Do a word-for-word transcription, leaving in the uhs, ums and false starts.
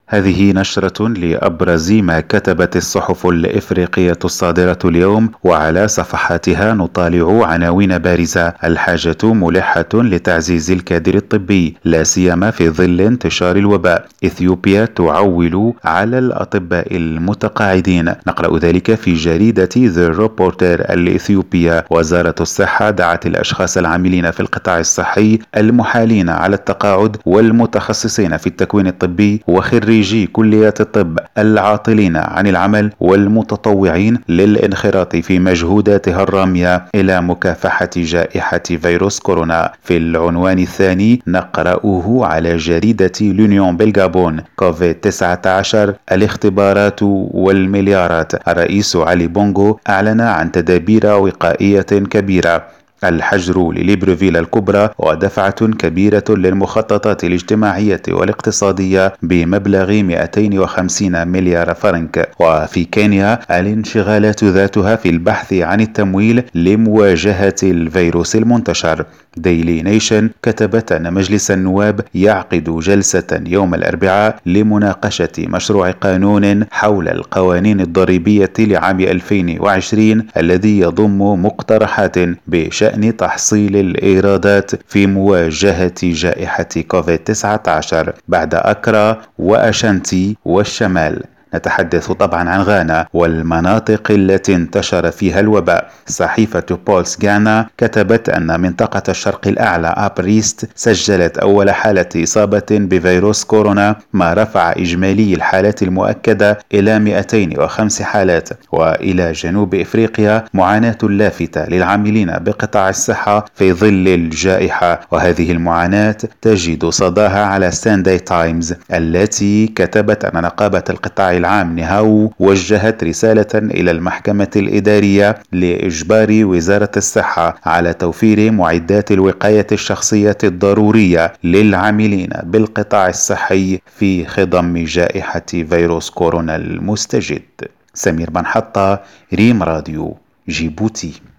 هذه نشرة لأبرز ما كتبت الصحف الإفريقية الصادرة اليوم، وعلى صفحاتها نطالع عناوين بارزة: الحاجة ملحة لتعزيز الكادر الطبي لا سيما في ظل انتشار الوباء، إثيوبيا تعول على الأطباء المتقاعدين. نقرأ ذلك في جريدة ذا ريبورتر الإثيوبية. وزارة الصحة دعت الأشخاص العاملين في القطاع الصحي المحالين على التقاعد والمتخصصين في التكوين الطبي وخريجي كليات الطب العاطلين عن العمل والمتطوعين للانخراط في مجهوداتها الرامية إلى مكافحة جائحة فيروس كورونا. في العنوان الثاني نقرأه على جريدة لونيون بالغابون: كوفيد تسعة عشر الاختبارات والمليارات. الرئيس علي بونغو أعلن عن تدابير وقائية كبيرة: الحجر لليبروفيل الكبرى ودفعة كبيرة للمخططات الاجتماعية والاقتصادية بمبلغ مئتين وخمسين مليار فرنك. وفي كينيا الانشغالات ذاتها في البحث عن التمويل لمواجهة الفيروس المنتشر. ديلي نيشن كتبت أن مجلس النواب يعقد جلسة يوم الأربعاء لمناقشة مشروع قانون حول القوانين الضريبية لعام ألفين وعشرين الذي يضم مقترحات بشأن تحصيل الإيرادات في مواجهة جائحة كوفيد تسعة عشر بعد أكرا وأشانتي والشمال. نتحدث طبعا عن غانا والمناطق التي انتشر فيها الوباء. صحيفة بولس غانا كتبت أن منطقة الشرق الأعلى أبريست سجلت أول حالة إصابة بفيروس كورونا، ما رفع إجمالي الحالات المؤكدة إلى مئتين وخمس حالات. وإلى جنوب إفريقيا معاناة لافتة للعاملين بقطاع الصحة في ظل الجائحة، وهذه المعاناة تجد صداها على سانداي تايمز التي كتبت أن نقابة القطاع العام نهاو وجهت رسالة إلى المحكمة الإدارية لإجبار وزارة الصحة على توفير معدات الوقاية الشخصية الضرورية للعاملين بالقطاع الصحي في خضم جائحة فيروس كورونا المستجد. سمير بن حطة، ريم راديو، جيبوتي.